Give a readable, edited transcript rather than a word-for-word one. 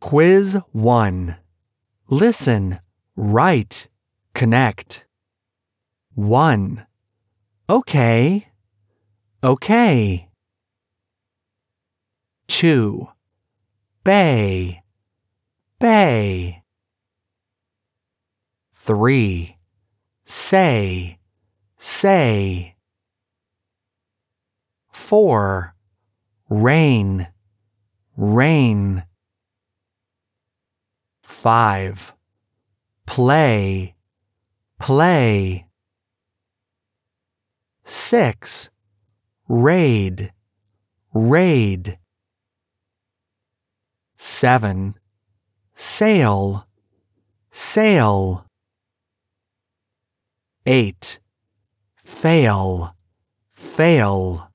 Quiz 1. Listen, write, connect. 1. Okay. Okay. 2. Bay. Bay. 3. Say. Say. 4. Rain. Rain. 5. Play. Play. 6. Raid. Raid. 7. Sail. Sail. 8. Fail. Fail.